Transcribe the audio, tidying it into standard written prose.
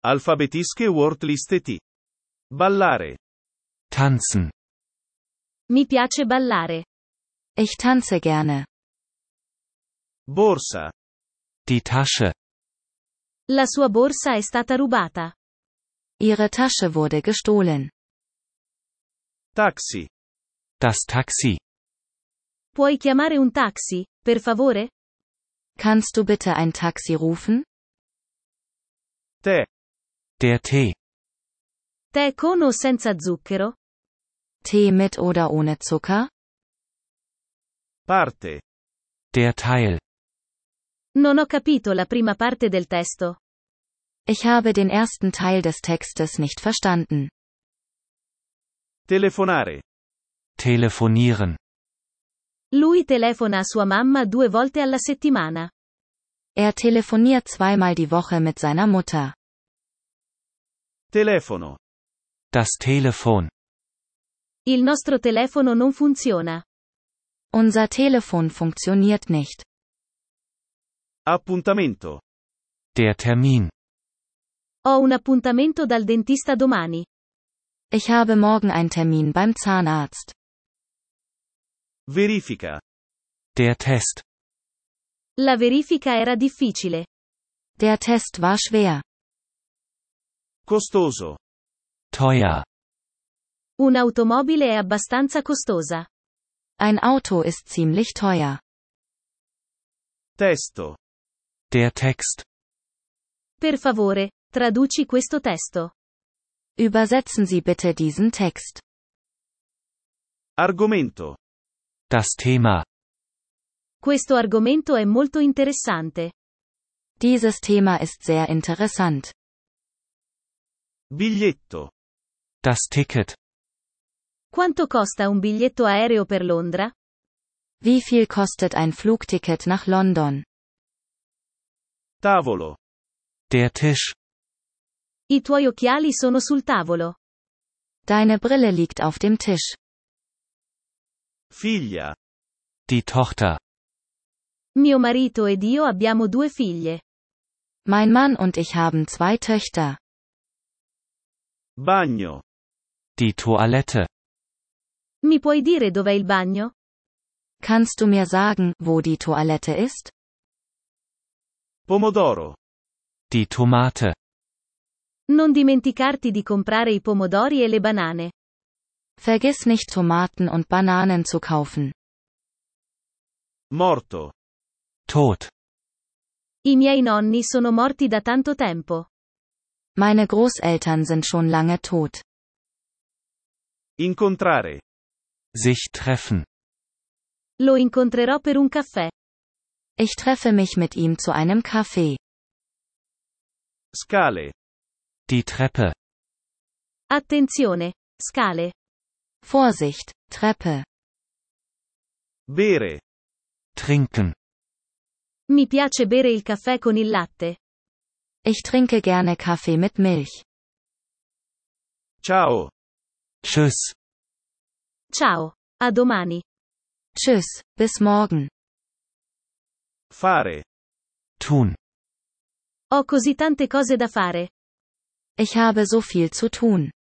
Alfabetische Wortliste T. Ballare. Tanzen. Mi piace ballare. Ich tanze gerne. Borsa. Die Tasche. La sua borsa è stata rubata. Ihre Tasche wurde gestohlen. Taxi. Das Taxi. Puoi chiamare un taxi, per favore? Kannst du bitte ein Taxi rufen? Tè. Der Tee. Tè con o senza zucchero? Tee mit oder ohne Zucker? Parte. Der Teil. Non ho capito la prima parte del testo. Ich habe den ersten Teil des Textes nicht verstanden. Telefonare. Telefonieren. Lui telefona a sua mamma 2 volte alla settimana. Er telefoniert zweimal die Woche mit seiner Mutter. Telefono. Das Telefon. Il nostro telefono non funziona. Unser Telefon funktioniert nicht. Appuntamento. Der Termin. Ho un appuntamento dal dentista domani. Ich habe morgen einen Termin beim Zahnarzt. Verifica. Der Test. La verifica era difficile. Der Test war schwer. Costoso. Teuer. Un'automobile è abbastanza costosa. Ein Auto ist ziemlich teuer. Testo. Der Text. Per favore, traduci questo testo. Übersetzen Sie bitte diesen Text. Argomento. Das Thema. Questo argomento è molto interessante. Dieses Thema ist sehr interessant. Biglietto. Das Ticket. Quanto costa un biglietto aereo per Londra? Wie viel kostet ein Flugticket nach London? Tavolo. Der Tisch. I tuoi occhiali sono sul tavolo. Deine Brille liegt auf dem Tisch. Figlia. Die Tochter. Mio marito ed io abbiamo 2 figlie. Mein Mann und ich haben 2 Töchter. Bagno. Die Toilette. Mi puoi dire dov'è il bagno? Kannst du mir sagen, wo die Toilette ist? Pomodoro. Die Tomate. Non dimenticarti di comprare i pomodori e le banane. Vergiss nicht Tomaten und Bananen zu kaufen. Morto. Tot. I miei nonni sono morti da tanto tempo. Meine Großeltern sind schon lange tot. Incontrare. Sich treffen. Lo incontrerò per un caffè. Ich treffe mich mit ihm zu einem Kaffee. Scale. Die Treppe. Attenzione, scale. Vorsicht, Treppe. Bere. Trinken. Mi piace bere il caffè con il latte. Ich trinke gerne Kaffee mit Milch. Ciao. Tschüss. Ciao, a domani. Tschüss, bis morgen. Fare. Tun. Ho così tante cose da fare. Ich habe so viel zu tun.